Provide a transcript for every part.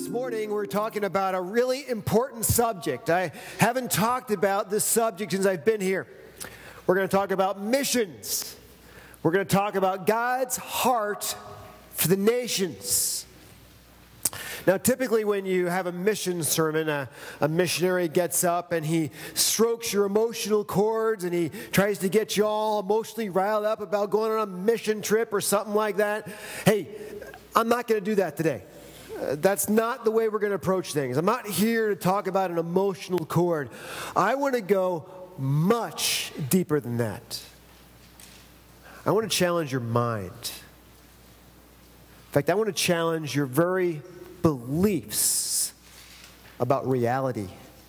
morning we're talking about a really important subject. I haven't talked about this subject since I've been here. We're going to talk about missions. We're going to talk about God's heart for the nations. Now, typically when you have a mission sermon, a missionary gets up and he strokes your emotional chords and he tries to get you all emotionally riled up about going on a mission trip or something like that. Hey, I'm not going to do that today. That's not the way we're going to approach things. I'm not here to talk about an emotional chord. I want to go much deeper than that. I want to challenge your mind. In fact, I want to challenge your very beliefs about reality.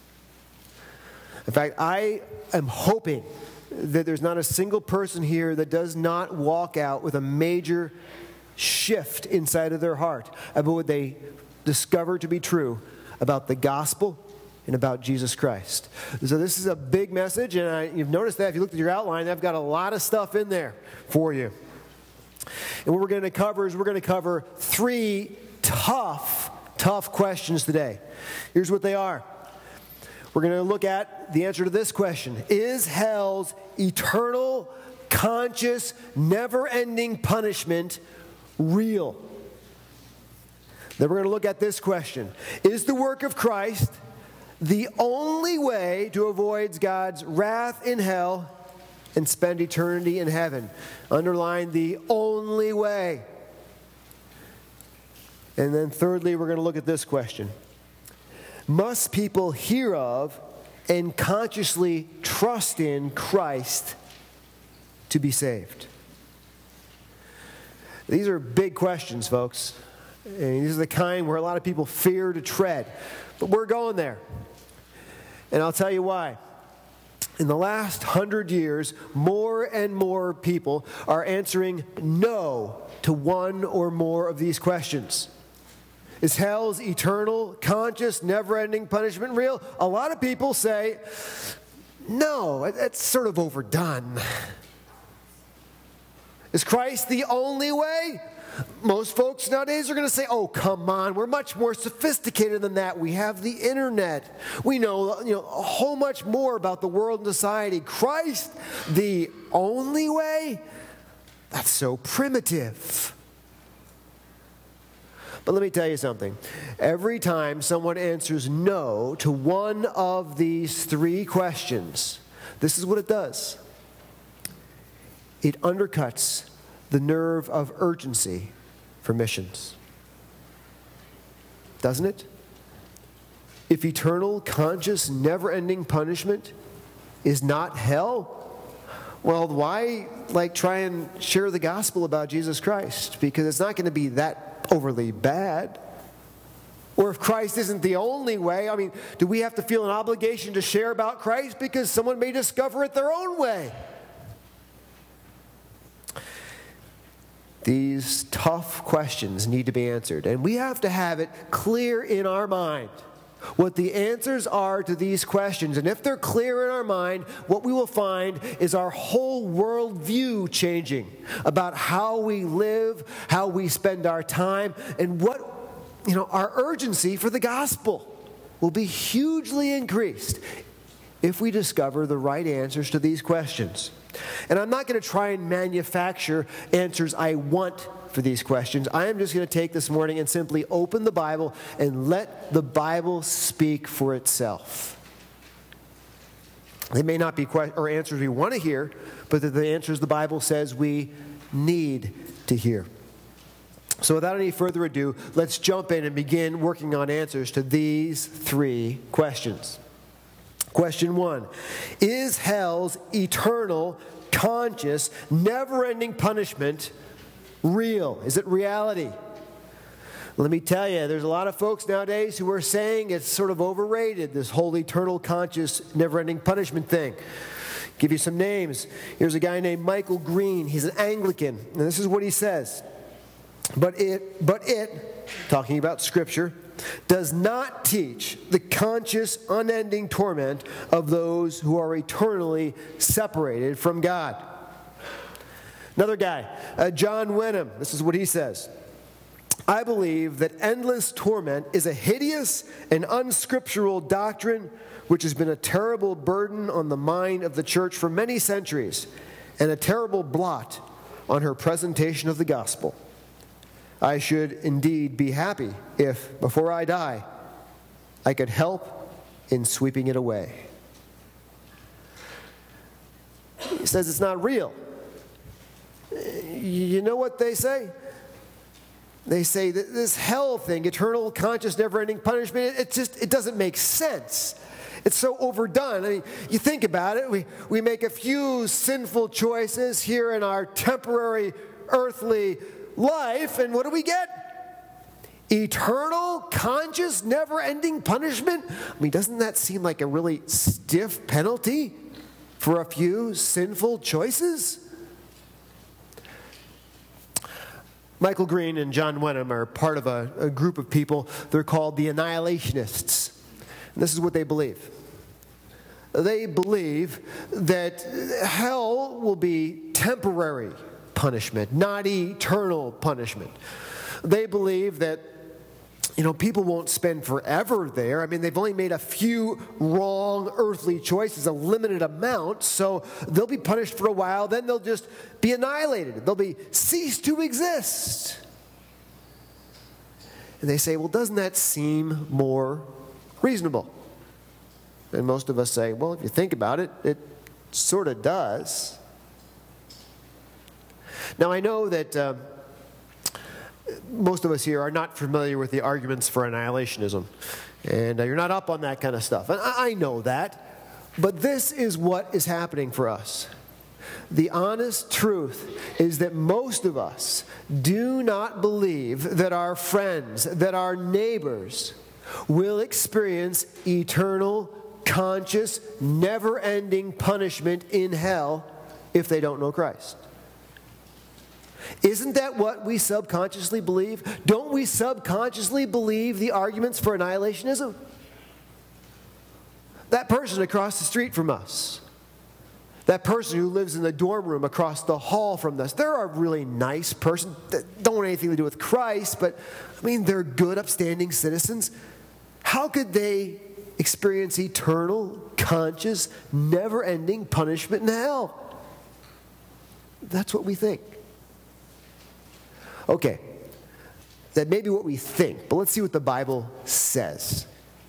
In fact, I am hoping that there's not a single person here that does not walk out with a major shift inside of their heart about what they discover to be true about the gospel and about Jesus Christ. So this is a big message, and you've noticed that if you looked at your outline, I've got a lot of stuff in there for you. And what we're going to cover is we're going to cover three tough questions today. Here's what they are. We're going to look at the answer to this question. Is hell's eternal, conscious, never-ending punishment real? Then we're going to look at this question. Is the work of Christ the only way to avoid God's wrath in hell and spend eternity in heaven? Underline the only way. And then thirdly, we're going to look at this question. Must people hear of and consciously trust in Christ to be saved? These are big questions, folks. And these are the kind where a lot of people fear to tread. But we're going there. And I'll tell you why. In the last 100 years, more and more people are answering no to one or more of these questions. Is hell's eternal, conscious, never-ending punishment real? A lot of people say, no, it's sort of overdone. Is Christ the only way? Most folks nowadays are going to say, oh, come on, we're much more sophisticated than that. We have the internet. We know a whole much more about the world and society. Christ, the only way? That's so primitive. But let me tell you something. Every time someone answers no to one of these three questions, this is what it does. It undercuts the nerve of urgency for missions. Doesn't it? If eternal, conscious, never-ending punishment is not hell, well, why try and share the gospel about Jesus Christ? Because it's not going to be that overly bad. Or if Christ isn't the only way, do we have to feel an obligation to share about Christ because someone may discover it their own way? These tough questions need to be answered, and we have to have it clear in our mind what the answers are to these questions. And if they're clear in our mind, what we will find is our whole worldview changing about how we live, how we spend our time, and what, our urgency for the gospel will be hugely increased if we discover the right answers to these questions. And I'm not going to try and manufacture answers I want for these questions. I am just going to take this morning and simply open the Bible and let the Bible speak for itself. They may not be answers we want to hear, but they're the answers the Bible says we need to hear. So without any further ado, let's jump in and begin working on answers to these three questions. Question 1, is hell's eternal, conscious, never-ending punishment real? Is it reality? Let me tell you, there's a lot of folks nowadays who are saying it's sort of overrated, this whole eternal, conscious, never-ending punishment thing. Give you some names. Here's a guy named Michael Green. He's an Anglican, and this is what he says. But it, talking about Scripture, does not teach the conscious, unending torment of those who are eternally separated from God. Another guy, John Wenham, this is what he says. I believe that endless torment is a hideous and unscriptural doctrine which has been a terrible burden on the mind of the church for many centuries and a terrible blot on her presentation of the gospel. I should indeed be happy if, before I die, I could help in sweeping it away. He says it's not real. You know what they say? They say that this hell thing, eternal, conscious, never-ending punishment, it doesn't make sense. It's so overdone. I mean, you think about it, we make a few sinful choices here in our temporary earthly life, and what do we get? Eternal, conscious, never-ending punishment? I mean, doesn't that seem like a really stiff penalty for a few sinful choices? Michael Green and John Wenham are part of a group of people. They're called the Annihilationists. And this is what they believe. They believe that hell will be temporary punishment, not eternal punishment. They believe that, people won't spend forever there. I mean, they've only made a few wrong earthly choices, a limited amount, so they'll be punished for a while, then they'll just be annihilated. They'll cease to exist. And they say, well, doesn't that seem more reasonable? And most of us say, well, if you think about it, it sort of does. Now, I know that most of us here are not familiar with the arguments for annihilationism. And you're not up on that kind of stuff. And I know that. But this is what is happening for us. The honest truth is that most of us do not believe that our friends, that our neighbors will experience eternal, conscious, never-ending punishment in hell if they don't know Christ. Isn't that what we subconsciously believe? Don't we subconsciously believe the arguments for annihilationism? That person across the street from us, that person who lives in the dorm room across the hall from us, they're a really nice person that don't want anything to do with Christ, but they're good, upstanding citizens. How could they experience eternal, conscious, never-ending punishment in hell? That's what we think. Okay, that may be what we think, but let's see what the Bible says.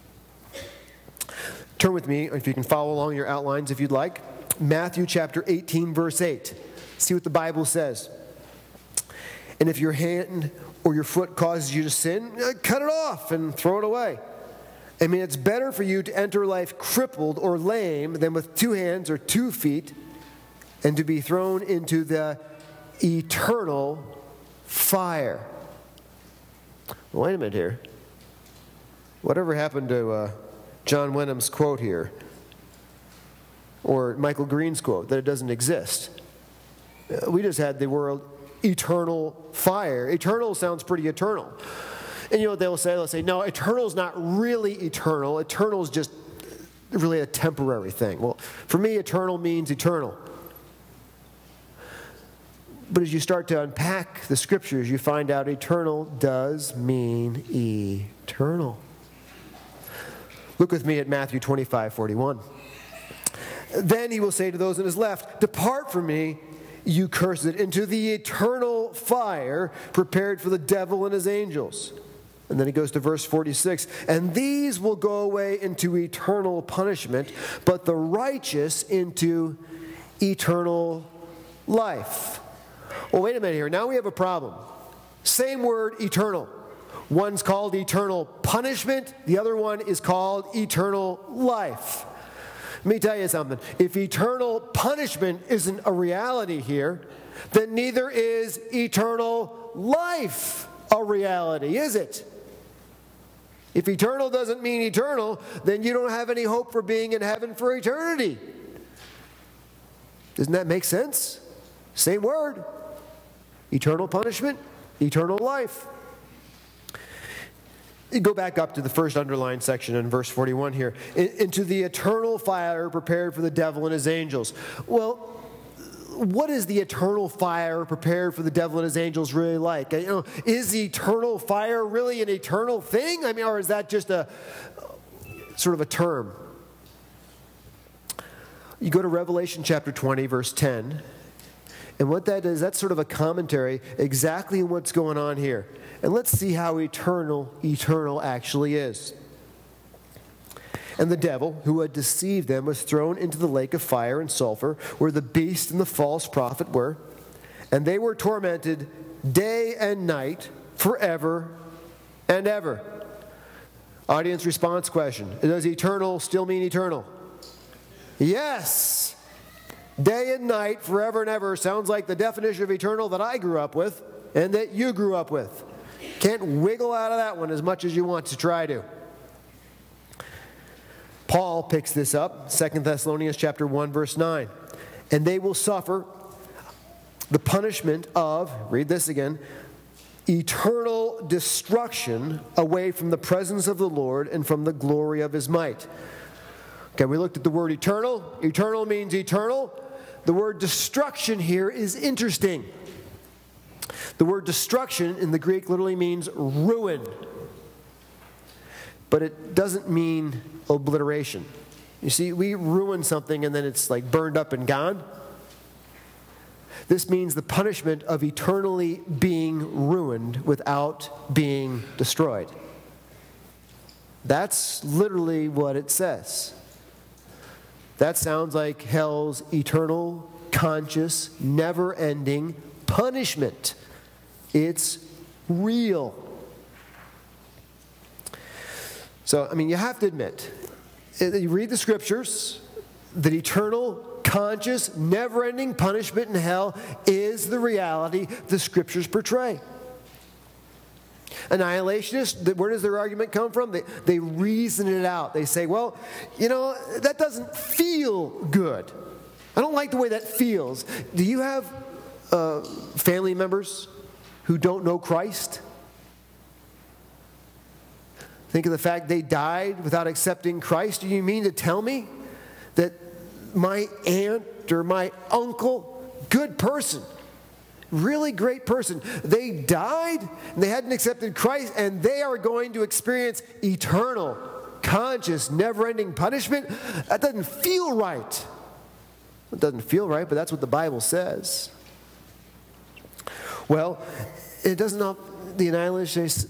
Turn with me, if you can follow along your outlines if you'd like. Matthew chapter 18, verse 8. See what the Bible says. And if your hand or your foot causes you to sin, cut it off and throw it away. It's better for you to enter life crippled or lame than with 2 hands or 2 feet and to be thrown into the eternal fire. Well, wait a minute here. Whatever happened to John Wenham's quote here? Or Michael Green's quote, that it doesn't exist? We just had the word eternal fire. Eternal sounds pretty eternal. And you know what they'll say? They'll say, no, eternal is not really eternal. Eternal is just really a temporary thing. Well, for me, eternal means eternal. But as you start to unpack the scriptures, you find out eternal does mean eternal. Look with me at Matthew 25:41. Then he will say to those on his left, depart from me, you cursed, into the eternal fire prepared for the devil and his angels. And then he goes to verse 46. And these will go away into eternal punishment, but the righteous into eternal life. Well, wait a minute here. Now we have a problem. Same word, eternal. One's called eternal punishment. The other one is called eternal life. Let me tell you something. If eternal punishment isn't a reality here, then neither is eternal life a reality, is it? If eternal doesn't mean eternal, then you don't have any hope for being in heaven for eternity. Doesn't that make sense? Same word. Eternal punishment, eternal life. You go back up to the first underlined section in verse 41 here. Into the eternal fire prepared for the devil and his angels. Well, what is the eternal fire prepared for the devil and his angels really like? Is the eternal fire really an eternal thing? Or is that just a sort of a term? You go to Revelation chapter 20, verse 10, and what that is, that's sort of a commentary exactly on what's going on here. And let's see how eternal actually is. And the devil, who had deceived them, was thrown into the lake of fire and sulfur, where the beast and the false prophet were. And they were tormented day and night forever and ever. Audience response question. Does eternal still mean eternal? Yes. Day and night, forever and ever, sounds like the definition of eternal that I grew up with and that you grew up with. Can't wiggle out of that one as much as you want to try to. Paul picks this up, 2 Thessalonians chapter 1, verse 9. And they will suffer the punishment of, read this again, eternal destruction away from the presence of the Lord and from the glory of his might. Okay, we looked at the word eternal. Eternal means eternal. The word destruction here is interesting. The word destruction in the Greek literally means ruin. But it doesn't mean obliteration. You see, we ruin something and then it's like burned up and gone. This means the punishment of eternally being ruined without being destroyed. That's literally what it says. That sounds like hell's eternal, conscious, never-ending punishment. It's real. So, you have to admit, you read the scriptures, that eternal, conscious, never-ending punishment in hell is the reality the scriptures portray. Annihilationists, where does their argument come from? They reason it out. They say, well, that doesn't feel good. I don't like the way that feels. Do you have family members who don't know Christ? Think of the fact they died without accepting Christ. Do you mean to tell me that my aunt or my uncle, good person, really great person, they died and they hadn't accepted Christ and they are going to experience eternal, conscious, never-ending punishment? That doesn't feel right. It doesn't feel right, but that's what the Bible says. Well, it doesn't not. The annihilationists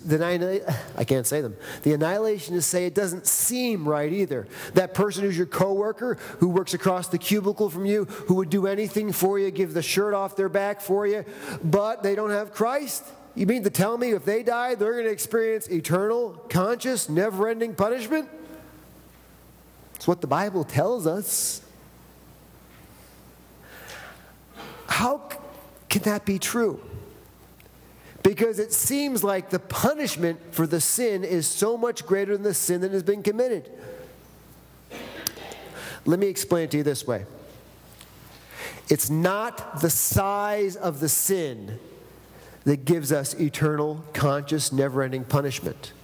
say it doesn't seem right either. That person who's your coworker, who works across the cubicle from you, who would do anything for you, give the shirt off their back for you, but they don't have Christ? You mean to tell me if they die, they're going to experience eternal, conscious, never-ending punishment? It's what the Bible tells us. How can that be true? Because it seems like the punishment for the sin is so much greater than the sin that has been committed. Let me explain it to you this way. It's not the size of the sin that gives us eternal, conscious, never-ending punishment.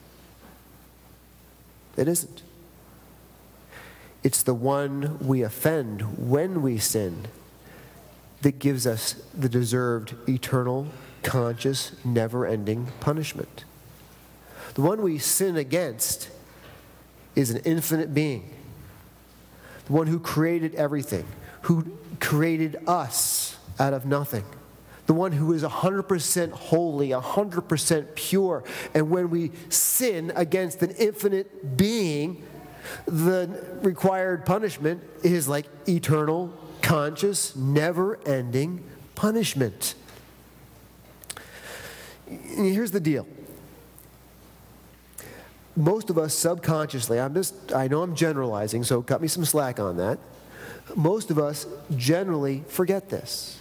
It isn't. It's the one we offend when we sin that gives us the deserved eternal, conscious, never-ending punishment. The one we sin against is an infinite being. The one who created everything, who created us out of nothing. The one who is 100% holy, 100% pure. And when we sin against an infinite being, the required punishment is like eternal, conscious, never-ending punishment. Here's the deal. Most of us subconsciously, I know I'm generalizing, so cut me some slack on that. Most of us generally forget this.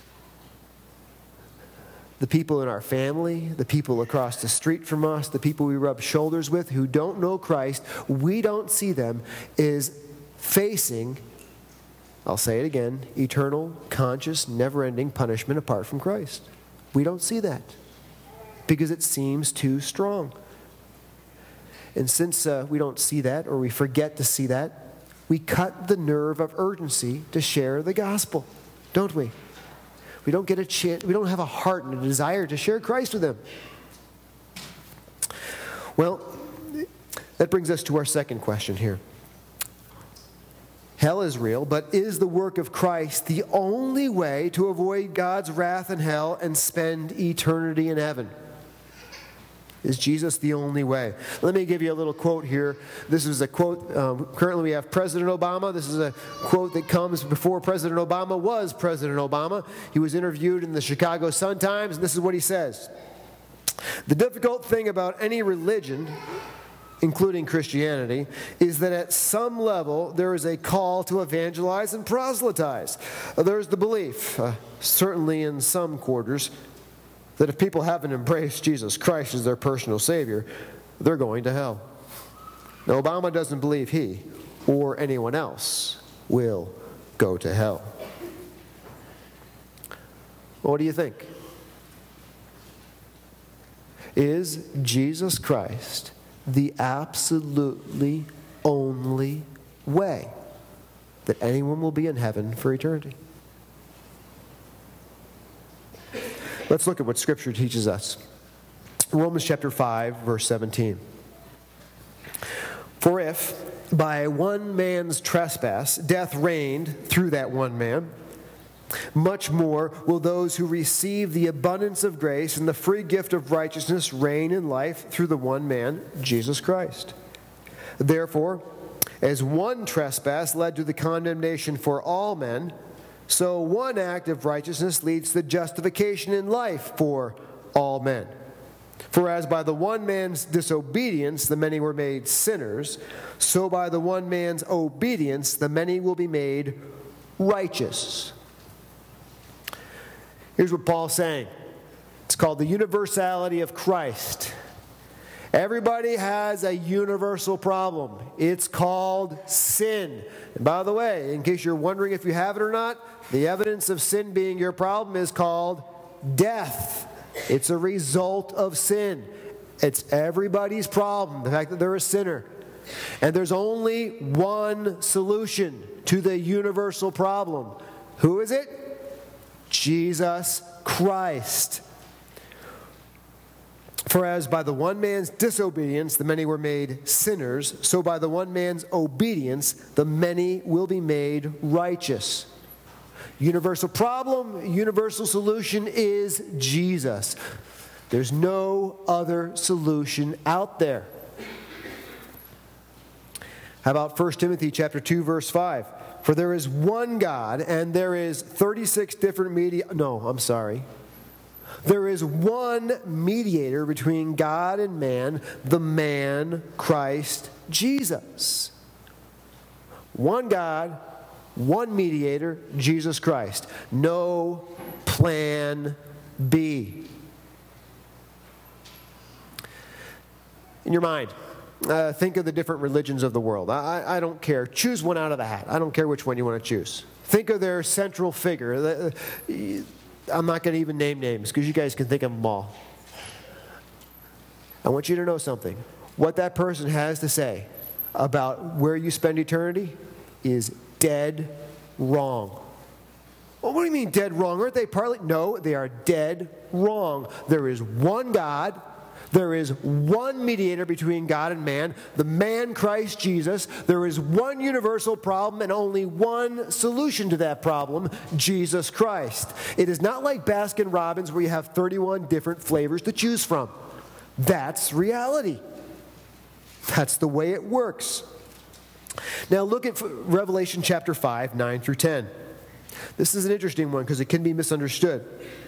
The people in our family, the people across the street from us, the people we rub shoulders with who don't know Christ, we don't see them as facing, I'll say it again, eternal, conscious, never-ending punishment apart from Christ. We don't see that, because it seems too strong. And since we don't see that, or we forget to see that, we cut the nerve of urgency to share the gospel, don't we? We don't get a chance. We don't have a heart and a desire to share Christ with them. Well, that brings us to our second question here. Hell is real, but is the work of Christ the only way to avoid God's wrath in hell and spend eternity in heaven? Is Jesus the only way? Let me give you a little quote here. This is a quote. Currently we have President Obama. This is a quote that comes before President Obama was President Obama. He was interviewed in the Chicago Sun-Times, and this is what he says. The difficult thing about any religion, including Christianity, is that at some level there is a call to evangelize and proselytize. There's the belief, certainly in some quarters, that if people haven't embraced Jesus Christ as their personal Savior, they're going to hell. Now, Obama doesn't believe he or anyone else will go to hell. Well, what do you think? Is Jesus Christ the absolutely only way that anyone will be in heaven for eternity? Let's look at what Scripture teaches us. Romans chapter 5, verse 17. For if by one man's trespass death reigned through that one man, much more will those who receive the abundance of grace and the free gift of righteousness reign in life through the one man, Jesus Christ. Therefore, as one trespass led to the condemnation for all men, so one act of righteousness leads to justification in life for all men. For as by the one man's disobedience the many were made sinners, so by the one man's obedience the many will be made righteous. Here's what Paul's saying. It's called the universality of Christ. Everybody has a universal problem. It's called sin. And by the way, in case you're wondering if you have it or not, the evidence of sin being your problem is called death. It's a result of sin. It's everybody's problem, the fact that they're a sinner. And there's only one solution to the universal problem. Who is it? Jesus Christ. For as by the one man's disobedience the many were made sinners, so by the one man's obedience the many will be made righteous. Universal problem, universal solution is Jesus. There's no other solution out there. How about 1 Timothy chapter 2, verse 5? For there is one God, and there is 36 different There is one mediator between God and man, the man Christ Jesus. One God, one mediator, Jesus Christ. No plan B. In your mind, think of the different religions of the world. I don't care. Choose one out of the hat. I don't care which one you want to choose. Think of their central figure. I'm not going to even name names because you guys can think of them all. I want you to know something. What that person has to say about where you spend eternity is dead wrong. Well, what do you mean dead wrong? Aren't they partly? No, they are dead wrong. There is one God. There is one mediator between God and man, the man Christ Jesus. There is one universal problem and only one solution to that problem, Jesus Christ. It is not like Baskin-Robbins where you have 31 different flavors to choose from. That's reality. That's the way it works. Now look at Revelation chapter 5, 9 through 10. This is an interesting one because it can be misunderstood.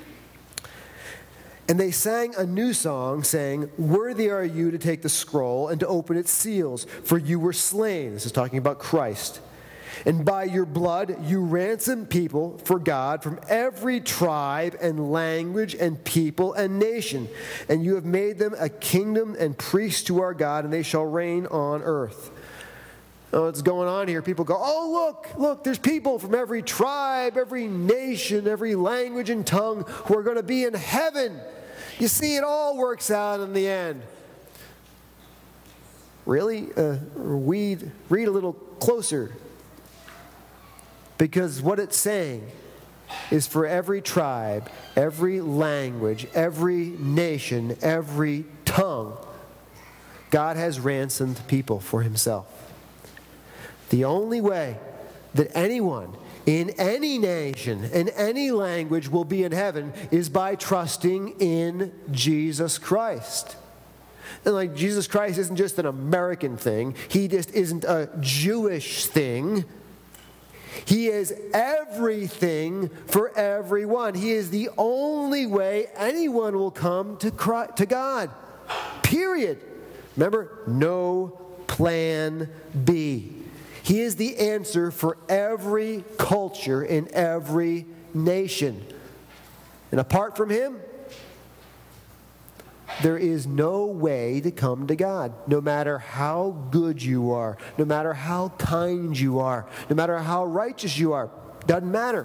And they sang a new song, saying, "Worthy are you to take the scroll and to open its seals, for you were slain." This is talking about Christ. "And by your blood you ransomed people for God from every tribe and language and people and nation. And you have made them a kingdom and priests to our God, and they shall reign on earth." Oh, what's going on here? People go, "Oh, look, there's people from every tribe, every nation, every language and tongue who are going to be in heaven." You see, it all works out in the end. Really? Read a little closer. Because what it's saying is for every tribe, every language, every nation, every tongue. God has ransomed people for himself. The only way that anyone in any nation, in any language will be in heaven is by trusting in Jesus Christ. And like Jesus Christ isn't just an American thing. He just isn't a Jewish thing. He is everything for everyone. He is the only way anyone will come to God. Period. Remember, no plan B. He is the answer for every culture in every nation. And apart from him, there is no way to come to God. No matter how good you are, no matter how kind you are, no matter how righteous you are, doesn't matter.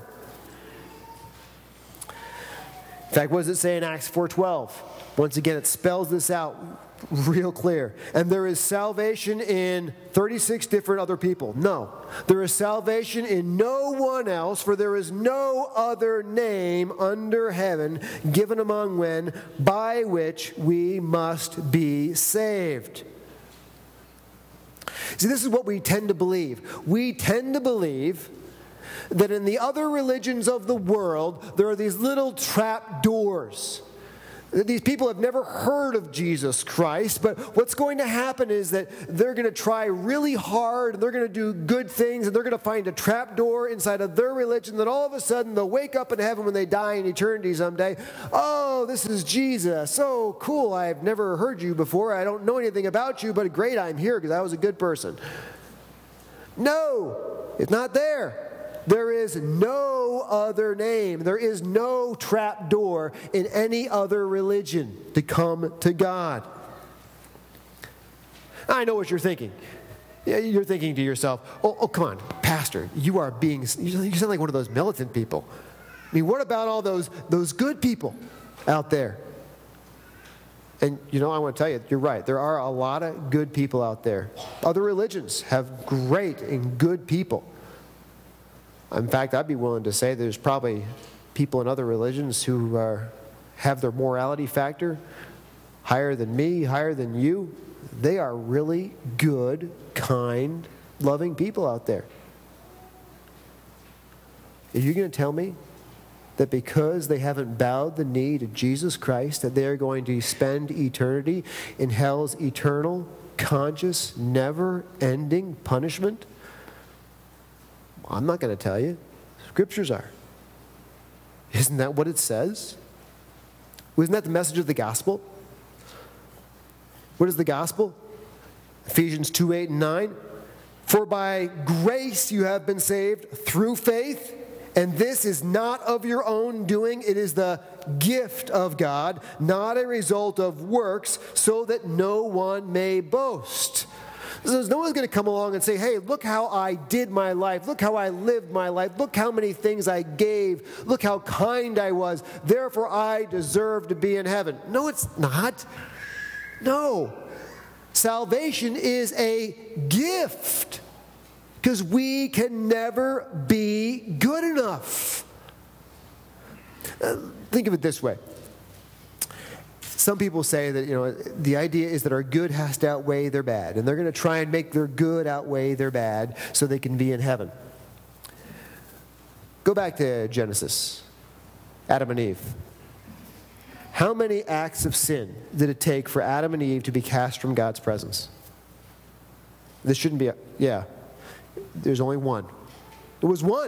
In fact, what does it say in Acts 4:12? Once again, it spells this out real clear. And there is salvation in 36 different other people. No. There is salvation in no one else, for there is no other name under heaven given among men by which we must be saved. See, this is what we tend to believe. We tend to believe that in the other religions of the world, there are these little trap doors. These people have never heard of Jesus Christ, but what's going to happen is that they're going to try really hard, and they're going to do good things, and they're going to find a trap door inside of their religion that all of a sudden they'll wake up in heaven when they die in eternity someday. Oh, this is Jesus. Oh, cool. I've never heard you before. I don't know anything about you, but great, I'm here because I was a good person. No, it's not there. There is no other name. There is no trap door in any other religion to come to God. I know what you're thinking. You're thinking to yourself, oh, come on, Pastor, you sound like one of those militant people. I mean, what about all those good people out there? And, I want to tell you, you're right. There are a lot of good people out there. Other religions have great and good people. In fact, I'd be willing to say there's probably people in other religions who have their morality factor higher than me, higher than you. They are really good, kind, loving people out there. Are you going to tell me that because they haven't bowed the knee to Jesus Christ, that they are going to spend eternity in hell's eternal, conscious, never-ending punishment? I'm not going to tell you. Scriptures are. Isn't that what it says? Wasn't that the message of the gospel? What is the gospel? Ephesians 2:8 and 9. For by grace you have been saved through faith, and this is not of your own doing. It is the gift of God, not a result of works, so that no one may boast. So no one's going to come along and say, hey, look how I did my life. Look how I lived my life. Look how many things I gave. Look how kind I was. Therefore, I deserve to be in heaven. No, it's not. No. Salvation is a gift because we can never be good enough. Think of it this way. Some people say that, the idea is that our good has to outweigh their bad, and they're going to try and make their good outweigh their bad so they can be in heaven. Go back to Genesis, Adam and Eve. How many acts of sin did it take for Adam and Eve to be cast from God's presence? This shouldn't be there's only one. It was one.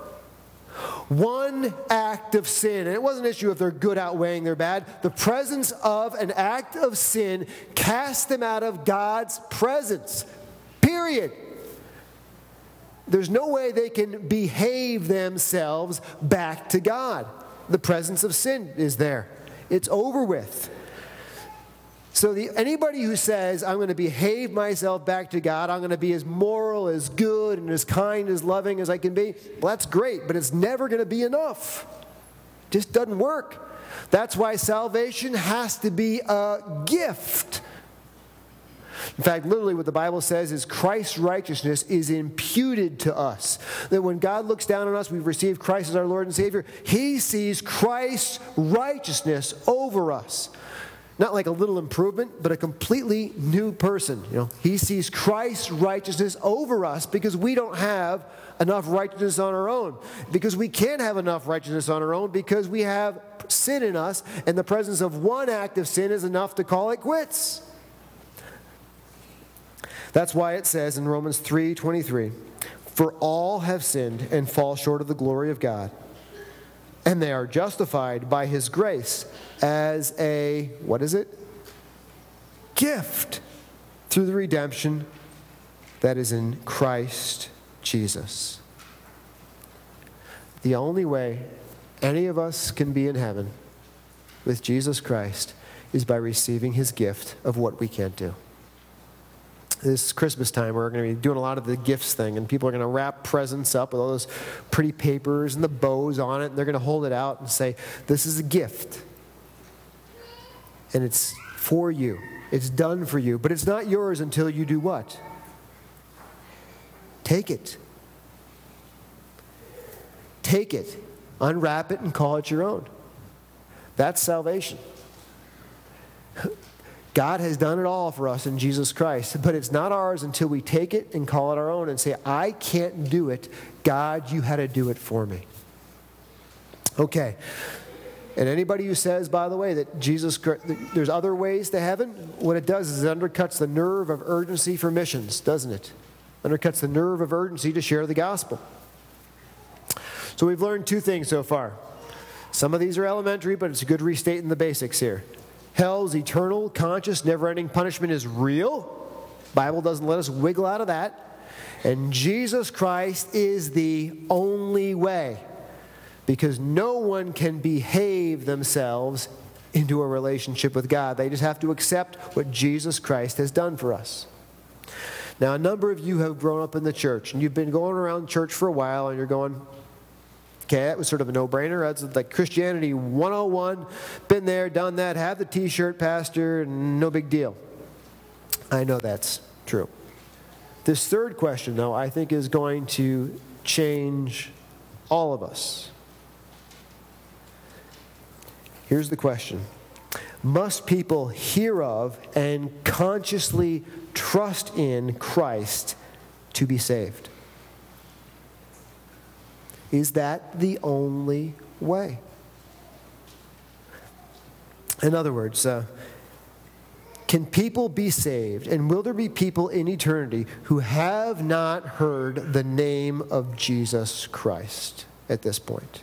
One act of sin. And it wasn't an issue if they're good outweighing their bad. The presence of an act of sin cast them out of God's presence. Period. There's no way they can behave themselves back to God. The presence of sin is there. It's over with. So anybody who says, I'm going to behave myself back to God, I'm going to be as moral, as good, and as kind, as loving as I can be, well, that's great, but it's never going to be enough. It just doesn't work. That's why salvation has to be a gift. In fact, literally what the Bible says is Christ's righteousness is imputed to us. That when God looks down on us, we've received Christ as our Lord and Savior, He sees Christ's righteousness over us. Not like a little improvement, but a completely new person. He sees Christ's righteousness over us because we don't have enough righteousness on our own. Because we can't have enough righteousness on our own because we have sin in us, and the presence of one act of sin is enough to call it quits. That's why it says in Romans 3:23, "For all have sinned and fall short of the glory of God, and they are justified by His grace as a," what is it? "Gift through the redemption that is in Christ Jesus." The only way any of us can be in heaven with Jesus Christ is by receiving His gift of what we can't do. This Christmas time, we're going to be doing a lot of the gifts thing, and people are going to wrap presents up with all those pretty papers and the bows on it, and they're going to hold it out and say, "This is a gift. And it's for you. It's done for you. But it's not yours until you do what? Take it. Take it. Unwrap it and call it your own." That's salvation. God has done it all for us in Jesus Christ, but it's not ours until we take it and call it our own and say, "I can't do it. God, you had to do it for me." Okay. And anybody who says, by the way, that there's other ways to heaven, what it does is it undercuts the nerve of urgency for missions, doesn't it? Undercuts the nerve of urgency to share the gospel. So we've learned two things so far. Some of these are elementary, but it's good restating the basics here. Hell's eternal, conscious, never-ending punishment is real. The Bible doesn't let us wiggle out of that. And Jesus Christ is the only way, because no one can behave themselves into a relationship with God. They just have to accept what Jesus Christ has done for us. Now, a number of you have grown up in the church, and you've been going around church for a while, and you're going, okay, that was sort of a no-brainer. That's like Christianity 101. Been there, done that, have the T-shirt, pastor, no big deal. I know that's true. This third question, though, I think is going to change all of us. Here's the question. Must people hear of and consciously trust in Christ to be saved? Is that the only way? In other words, can people be saved, and will there be people in eternity who have not heard the name of Jesus Christ at this point?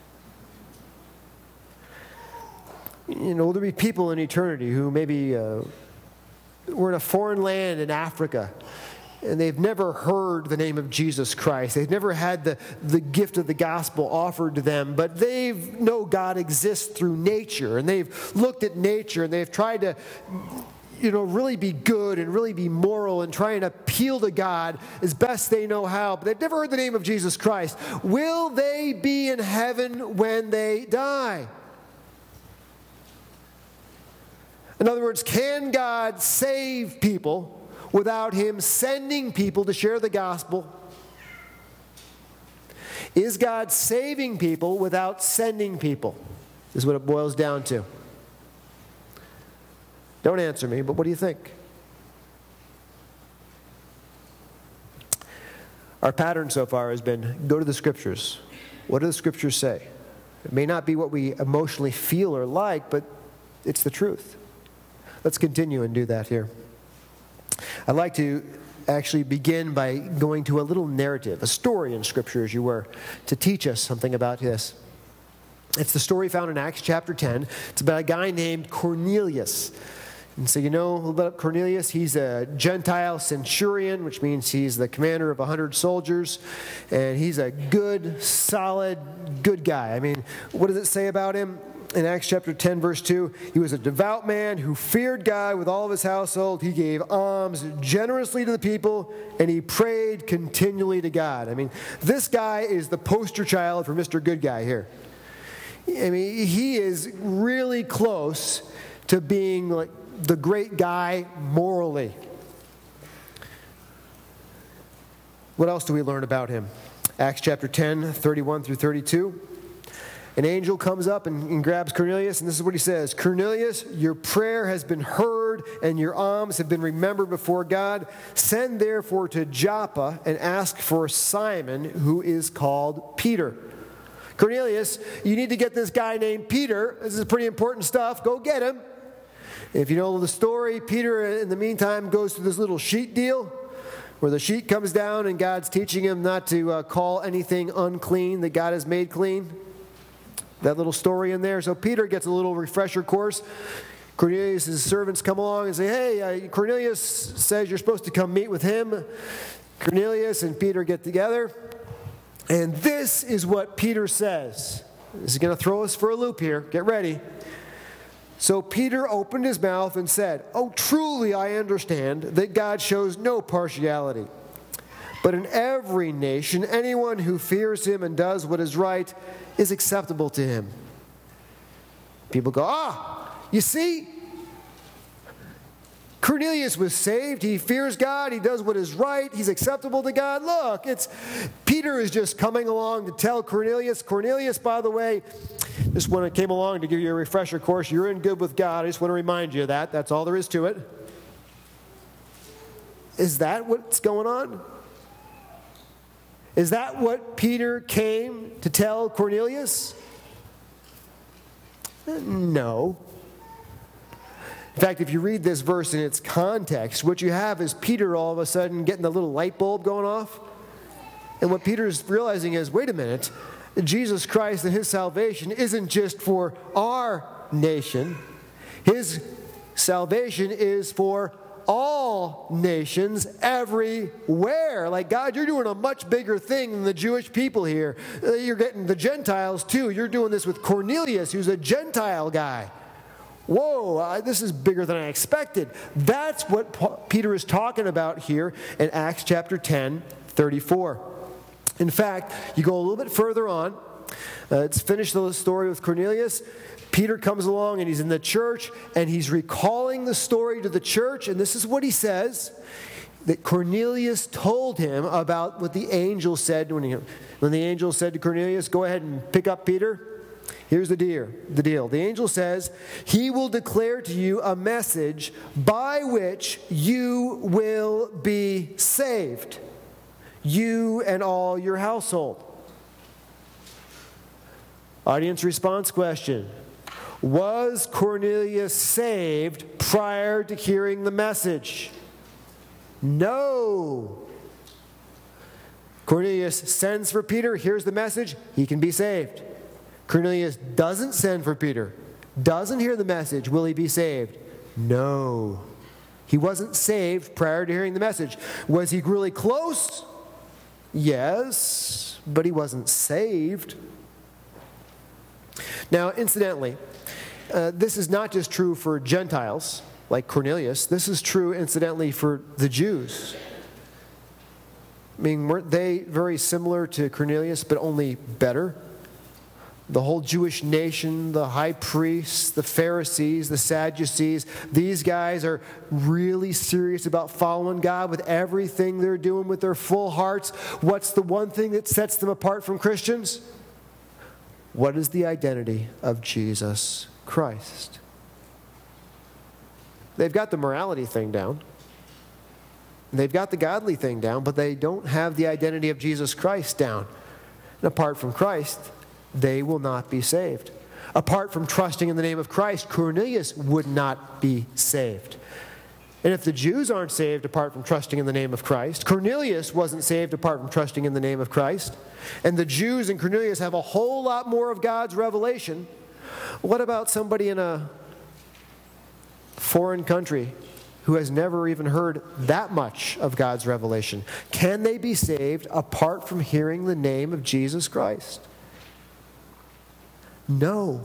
Will there be people in eternity who maybe were in a foreign land in Africa, and they've never heard the name of Jesus Christ. They've never had the gift of the gospel offered to them, but they know God exists through nature, and they've looked at nature, and they've tried to really be good and really be moral and try and appeal to God as best they know how, but they've never heard the name of Jesus Christ. Will they be in heaven when they die? In other words, can God save people without Him sending people to share the gospel? Is God saving people without sending people? Is what it boils down to. Don't answer me, but what do you think? Our pattern so far has been go to the Scriptures. What do the Scriptures say? It may not be what we emotionally feel or like, but it's the truth. Let's continue and do that here. I'd like to actually begin by going to a little narrative, a story in Scripture, as you were, to teach us something about this. It's the story found in Acts chapter 10. It's about a guy named Cornelius. And so you know a little bit about Cornelius. He's a Gentile centurion, which means he's the commander of 100 soldiers. And he's a good, solid, good guy. I mean, what does it say about him? In Acts chapter 10, verse 2, he was a devout man who feared God with all of his household. He gave alms generously to the people, and he prayed continually to God. I mean, this guy is the poster child for Mr. Good Guy here. I mean, he is really close to being like the great guy morally. What else do we learn about him? Acts chapter 10, 31 through 32. An angel comes up and grabs Cornelius, and this is what he says. Cornelius, your prayer has been heard, and your alms have been remembered before God. Send therefore to Joppa and ask for Simon, who is called Peter. Cornelius, you need to get this guy named Peter. This is pretty important stuff. Go get him. If you know the story, Peter, in the meantime, goes through this little sheet deal where the sheet comes down and God's teaching him not to call anything unclean that God has made clean. That little story in there. So Peter gets a little refresher course. Cornelius' servants come along and say, hey, Cornelius says you're supposed to come meet with him. Cornelius and Peter get together. And this is what Peter says. This is going to throw us for a loop here. Get ready. So Peter opened his mouth and said, oh, truly I understand that God shows no partiality. But in every nation, anyone who fears him and does what is right is acceptable to him. People go, you see? Cornelius was saved. He fears God. He does what is right. He's acceptable to God. Look, Peter is just coming along to tell Cornelius. Cornelius, by the way, just when I came along to give you a refresher course, you're in good with God. I just want to remind you of that. That's all there is to it. Is that what's going on? Is that what Peter came to tell Cornelius? No. In fact, if you read this verse in its context, what you have is Peter all of a sudden getting the little light bulb going off. And what Peter's realizing is, wait a minute, Jesus Christ and his salvation isn't just for our nation. His salvation is for all nations everywhere. Like, God, you're doing a much bigger thing than the Jewish people here. You're getting the Gentiles too. You're doing this with Cornelius, who's a Gentile guy. Whoa, this is bigger than I expected. That's what Peter is talking about here in Acts chapter 10, 34. In fact, you go a little bit further on. It's finished the story with Cornelius. Peter comes along and he's in the church and he's recalling the story to the church. And this is what he says, that Cornelius told him about what the angel said. When the angel said to Cornelius, go ahead and pick up Peter. Here's the deal. The angel says, he will declare to you a message by which you will be saved, you and all your household. Audience response question. Was Cornelius saved prior to hearing the message? No. Cornelius sends for Peter. Here's the message. He can be saved. Cornelius doesn't send for Peter. Doesn't hear the message. Will he be saved? No. He wasn't saved prior to hearing the message. Was he really close? Yes, but he wasn't saved. Now, incidentally, this is not just true for Gentiles like Cornelius. This is true, incidentally, for the Jews. I mean, weren't they very similar to Cornelius, but only better? The whole Jewish nation, the high priests, the Pharisees, the Sadducees, these guys are really serious about following God with everything they're doing with their full hearts. What's the one thing that sets them apart from Christians? What is the identity of Jesus Christ? They've got the morality thing down. They've got the godly thing down, but they don't have the identity of Jesus Christ down. And apart from Christ, they will not be saved. Apart from trusting in the name of Christ, Cornelius would not be saved. And if the Jews aren't saved apart from trusting in the name of Christ, Cornelius wasn't saved apart from trusting in the name of Christ, and the Jews and Cornelius have a whole lot more of God's revelation, what about somebody in a foreign country who has never even heard that much of God's revelation? Can they be saved apart from hearing the name of Jesus Christ? No.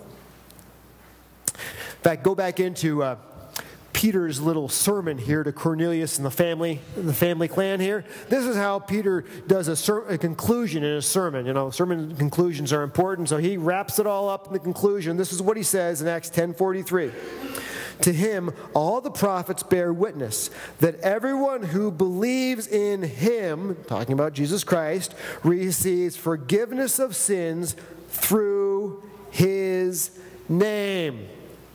In fact, go back into Peter's little sermon here to Cornelius and the family clan here. This is how Peter does a conclusion in his sermon. You know, sermon conclusions are important, so he wraps it all up in the conclusion. This is what he says in Acts 10:43. To him, all the prophets bear witness that everyone who believes in him, talking about Jesus Christ, receives forgiveness of sins through his name.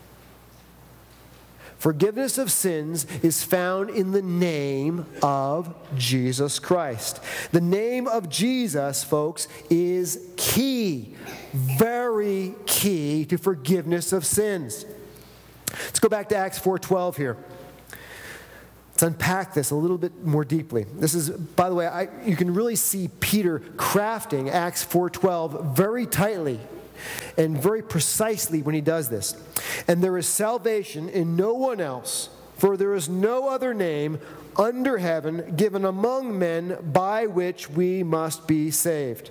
Forgiveness of sins is found in the name of Jesus Christ. The name of Jesus, folks, is key, very key to forgiveness of sins. Let's go back to Acts 4:12 here. Let's unpack this a little bit more deeply. This is, by the way, you can really see Peter crafting Acts 4:12 very tightly and very precisely when he does this. And there is salvation in no one else, for there is no other name under heaven given among men by which we must be saved.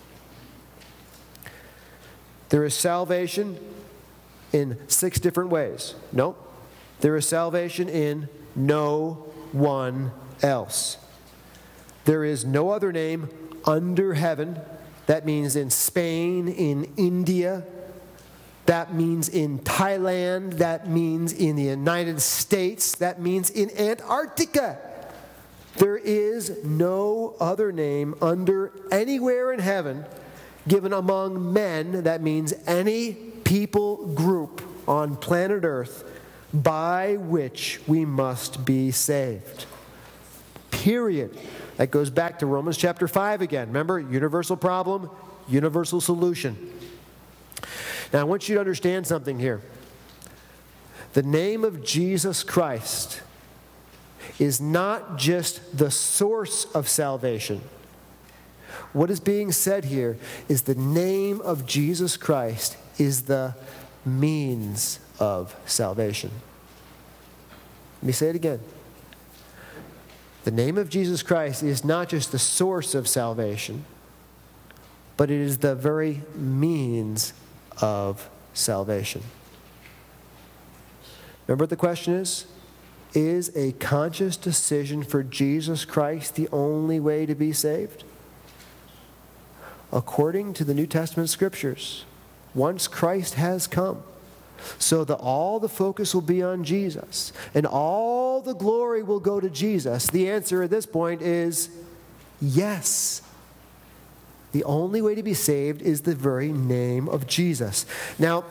There is salvation in 6 different ways. No, there is salvation in no one else. There is no other name under heaven. That means in Spain, in India. That means in Thailand. That means in the United States. That means in Antarctica. There is no other name under anywhere in heaven given among men. That means any people group on planet Earth by which we must be saved. Period. That goes back to Romans chapter 5 again. Remember, universal problem, universal solution. Now, I want you to understand something here. The name of Jesus Christ is not just the source of salvation. What is being said here is the name of Jesus Christ is the means of salvation. Let me say it again. The name of Jesus Christ is not just the source of salvation, but it is the very means of salvation. Remember what the question is? Is a conscious decision for Jesus Christ the only way to be saved? According to the New Testament scriptures, once Christ has come, so that all the focus will be on Jesus and all the glory will go to Jesus, the answer at this point is yes. The only way to be saved is the very name of Jesus. Now,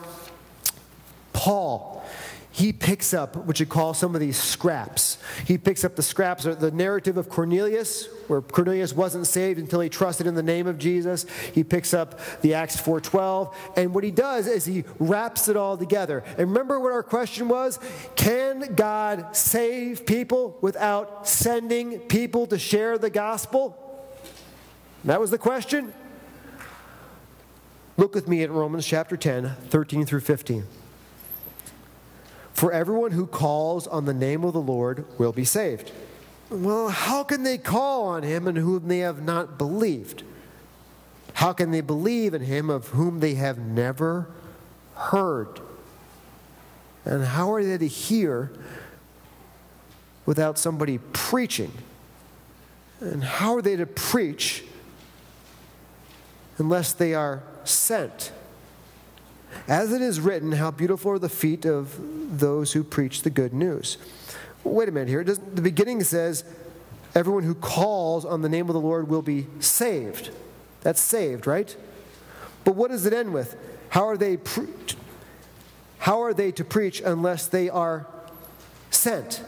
Paul, he picks up what you call some of these scraps. He picks up the scraps, the narrative of Cornelius, where Cornelius wasn't saved until he trusted in the name of Jesus. He picks up the Acts 4:12, and what he does is he wraps it all together. And remember what our question was? Can God save people without sending people to share the gospel? That was the question. Look with me at Romans chapter 10, 13 through 15. For everyone who calls on the name of the Lord will be saved. Well, how can they call on him in whom they have not believed? How can they believe in him of whom they have never heard? And how are they to hear without somebody preaching? And how are they to preach unless they are sent? As it is written, how beautiful are the feet of those who preach the good news. Wait a minute here. The beginning says, everyone who calls on the name of the Lord will be saved. That's saved, right? But what does it end with? How are they to preach unless they are sent?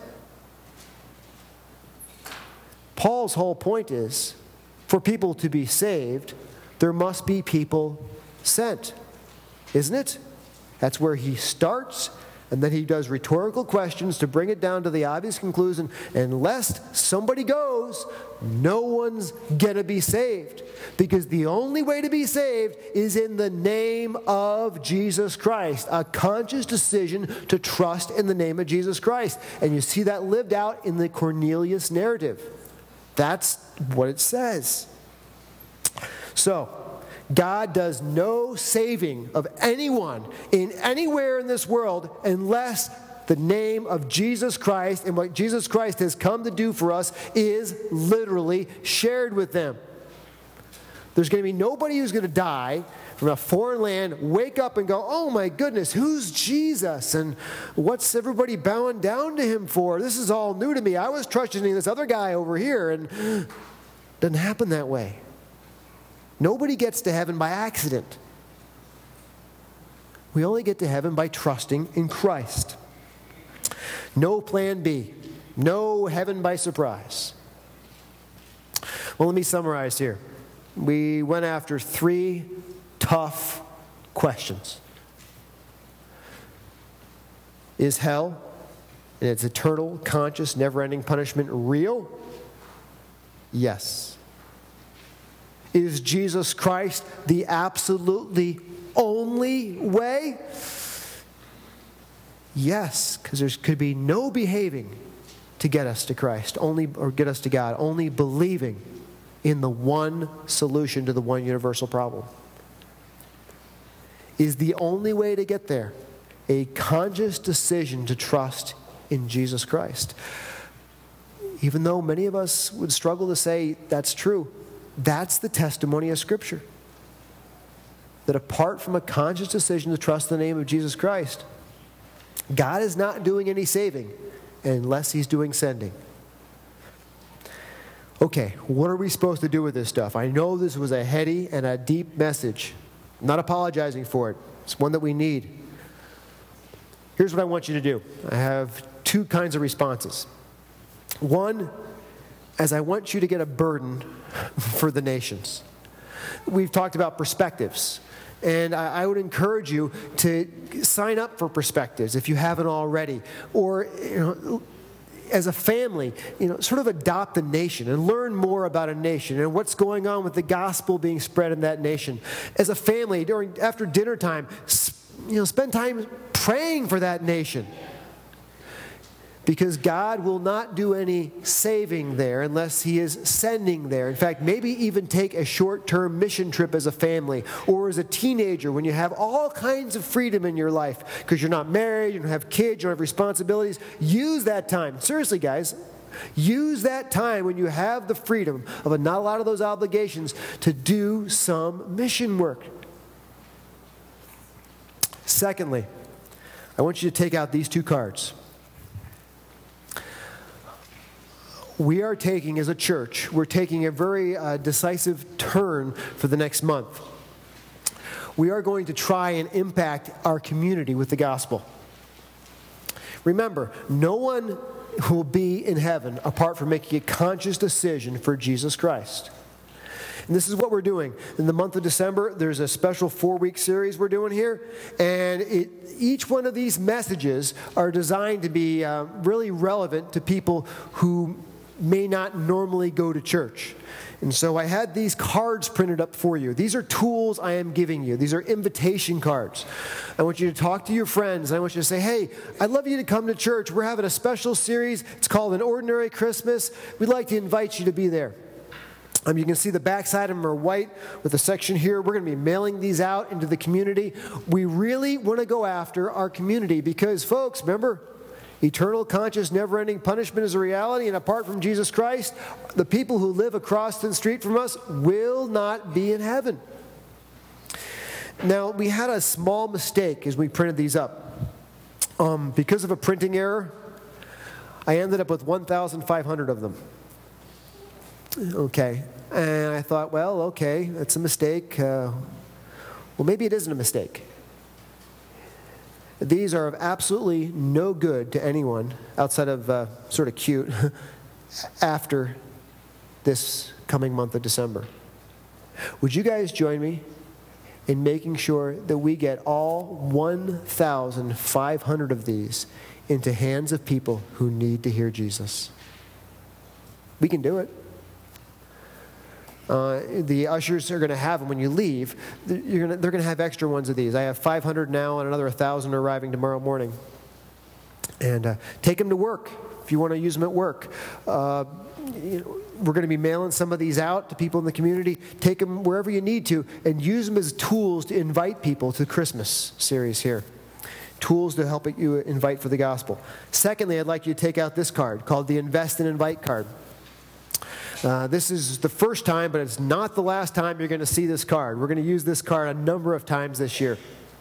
Paul's whole point is, for people to be saved, there must be people sent. Isn't it? That's where he starts, and then he does rhetorical questions to bring it down to the obvious conclusion. Unless somebody goes, no one's going to be saved. Because the only way to be saved is in the name of Jesus Christ. A conscious decision to trust in the name of Jesus Christ. And you see that lived out in the Cornelius narrative. That's what it says. So, God does no saving of anyone in anywhere in this world unless the name of Jesus Christ and what Jesus Christ has come to do for us is literally shared with them. There's going to be nobody who's going to die from a foreign land wake up and go, oh my goodness, who's Jesus? And what's everybody bowing down to him for? This is all new to me. I was trusting this other guy over here, and it doesn't happen that way. Nobody gets to heaven by accident. We only get to heaven by trusting in Christ. No plan B. No heaven by surprise. Well, let me summarize here. We went after 3 tough questions. Is hell and its eternal, conscious, never-ending punishment real? Yes. Is Jesus Christ the absolutely only way? Yes, because there could be no behaving to get us to Christ, or get us to God, only believing in the one solution to the one universal problem. Is the only way to get there a conscious decision to trust in Jesus Christ? Even though many of us would struggle to say that's true, that's the testimony of Scripture. That apart from a conscious decision to trust the name of Jesus Christ, God is not doing any saving unless he's doing sending. Okay, what are we supposed to do with this stuff? I know this was a heady and a deep message. I'm not apologizing for it. It's one that we need. Here's what I want you to do. I have 2 kinds of responses. One, as I want you to get a burden for the nations. We've talked about perspectives. And I would encourage you to sign up for perspectives if you haven't already. Or, as a family, sort of adopt a nation and learn more about a nation and what's going on with the gospel being spread in that nation. As a family, after dinner time, spend time praying for that nation. Because God will not do any saving there unless he is sending there. In fact, maybe even take a short-term mission trip as a family or as a teenager when you have all kinds of freedom in your life because you're not married, you don't have kids, you don't have responsibilities. Use that time. Seriously, guys. Use that time when you have the freedom of not a lot of those obligations to do some mission work. Secondly, I want you to take out these 2 cards. We are taking, as a church, we're taking a very decisive turn for the next month. We are going to try and impact our community with the gospel. Remember, no one will be in heaven apart from making a conscious decision for Jesus Christ. And this is what we're doing. In the month of December, there's a special 4-week series we're doing here. And each one of these messages are designed to be really relevant to people who may not normally go to church. And so I had these cards printed up for you. These are tools I am giving you. These are invitation cards. I want you to talk to your friends. I want you to say, hey, I'd love you to come to church. We're having a special series. It's called An Ordinary Christmas. We'd like to invite you to be there. You can see the backside of them are white with a section here. We're going to be mailing these out into the community. We really want to go after our community because, folks, remember, eternal, conscious, never-ending punishment is a reality, and apart from Jesus Christ, the people who live across the street from us will not be in heaven. Now, we had a small mistake as we printed these up. Because of a printing error, I ended up with 1,500 of them. Okay, and I thought, well, okay, that's a mistake. Well, maybe it isn't a mistake. These are of absolutely no good to anyone outside of sort of cute after this coming month of December. Would you guys join me in making sure that we get all 1,500 of these into hands of people who need to hear Jesus? We can do it. The ushers are going to have them when you leave. They're going to have extra ones of these. I have 500 now and another 1,000 arriving tomorrow morning. And take them to work if you want to use them at work. We're going to be mailing some of these out to people in the community. Take them wherever you need to and use them as tools to invite people to the Christmas series here. Tools to help you invite for the gospel. Secondly, I'd like you to take out this card called the Invest and Invite card. This is the first time, but it's not the last time you're going to see this card. We're going to use this card a number of times this year.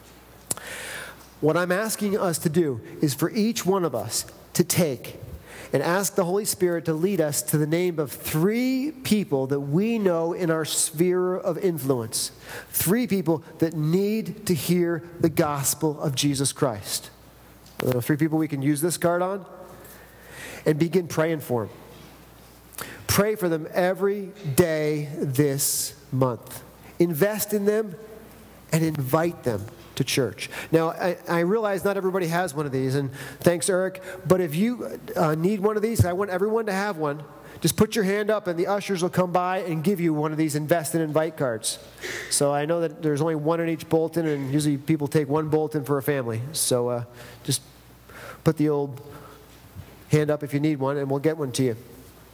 What I'm asking us to do is for each one of us to take and ask the Holy Spirit to lead us to the name of 3 people that we know in our sphere of influence. 3 people that need to hear the gospel of Jesus Christ. 3 people we can use this card on and begin praying for them. Pray for them every day this month. Invest in them and invite them to church. Now, I realize not everybody has one of these, and thanks, Eric, but if you need one of these, I want everyone to have one. Just put your hand up, and the ushers will come by and give you one of these Invest and Invite cards. So I know that there's only one in each bulletin, and usually people take one bulletin for a family. So just put the old hand up if you need one, and we'll get one to you.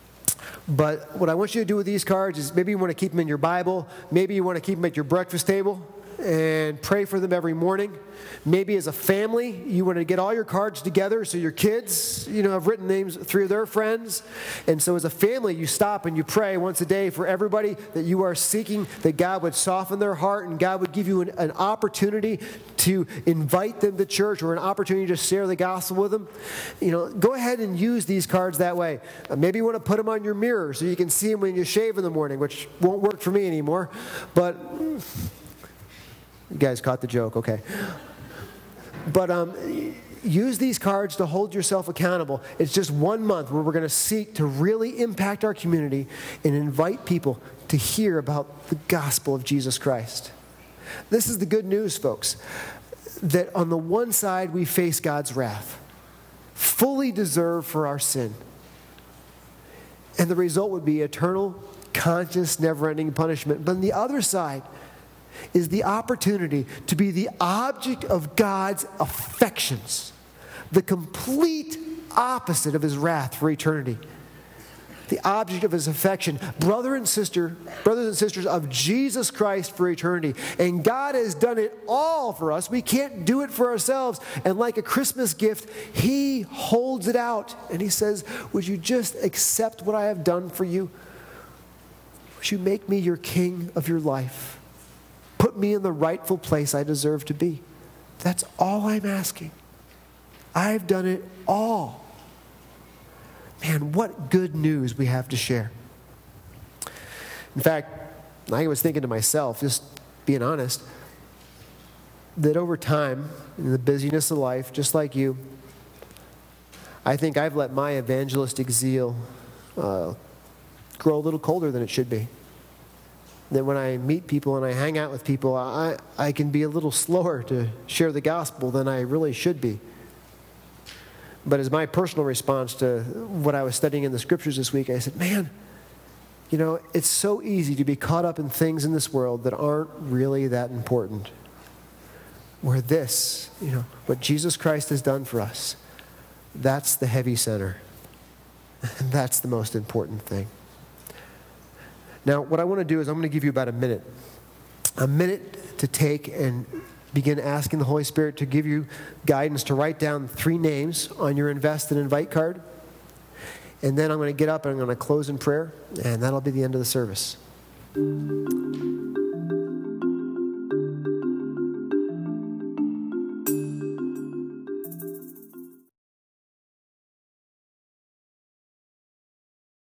But what I want you to do with these cards is maybe you want to keep them in your Bible. Maybe you want to keep them at your breakfast table and pray for them every morning. Maybe as a family, you want to get all your cards together so your kids, have written names, 3 of their friends. And so as a family, you stop and you pray once a day for everybody that you are seeking, that God would soften their heart and God would give you an opportunity to invite them to church or an opportunity to share the gospel with them. Go ahead and use these cards that way. Maybe you want to put them on your mirror so you can see them when you shave in the morning, which won't work for me anymore. But you guys caught the joke, okay. But use these cards to hold yourself accountable. It's just 1 month where we're going to seek to really impact our community and invite people to hear about the gospel of Jesus Christ. This is the good news, folks, that on the one side we face God's wrath, fully deserved for our sin. And the result would be eternal, conscious, never-ending punishment. But on the other side is the opportunity to be the object of God's affections, the complete opposite of his wrath for eternity. The object of his affection, brothers and sisters of Jesus Christ for eternity. And God has done it all for us. We can't do it for ourselves. And like a Christmas gift, he holds it out. And he says, would you just accept what I have done for you? Would you make me your king of your life? Put me in the rightful place I deserve to be. That's all I'm asking. I've done it all. Man, what good news we have to share. In fact, I was thinking to myself, just being honest, that over time, in the busyness of life, just like you, I think I've let my evangelistic zeal grow a little colder than it should be. That when I meet people and I hang out with people, I can be a little slower to share the gospel than I really should be. But as my personal response to what I was studying in the scriptures this week, I said, man, it's so easy to be caught up in things in this world that aren't really that important. Where this, what Jesus Christ has done for us, that's the heavy center. And that's the most important thing. Now, what I want to do is I'm going to give you about a minute to take and begin asking the Holy Spirit to give you guidance to write down 3 names on your Invest and Invite card. And then I'm going to get up and I'm going to close in prayer, and that'll be the end of the service.